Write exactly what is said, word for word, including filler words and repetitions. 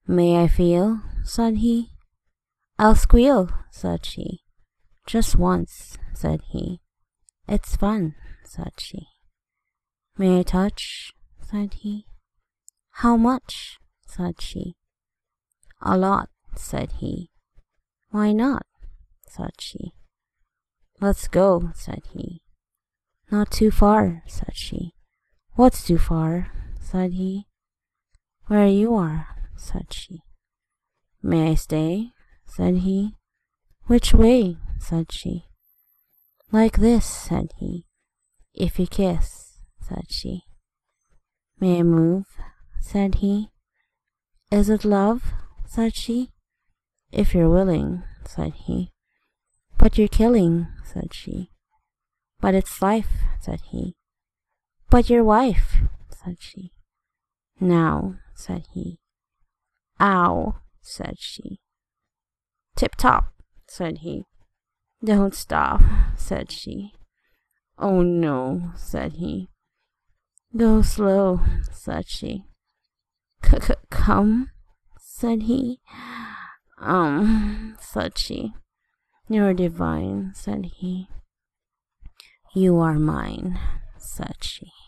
May I feel? Said he. I'll squeal, said she. Just once, said he. It's fun, said she. May I touch? Said he. How much? Said she. A lot, said he. Why not? Said she. Let's go, said he. Not too far, said she. What's too far? Said he. Where you are, said she. May I stay? Said he. Which way? Said she. Like this, said he. If you kiss, said she. May I move? Said he. Is it love? Said she. If you're willing, said he. But you're killing, said she. But it's life, said he. But your wife, said she. Now, said he. Ow, said she. Tip-top, said he. Don't stop, said she. Oh no, said he. Go slow, said she. C-c-come, said he. Um, said she. You're divine, said he. You are mine, said she.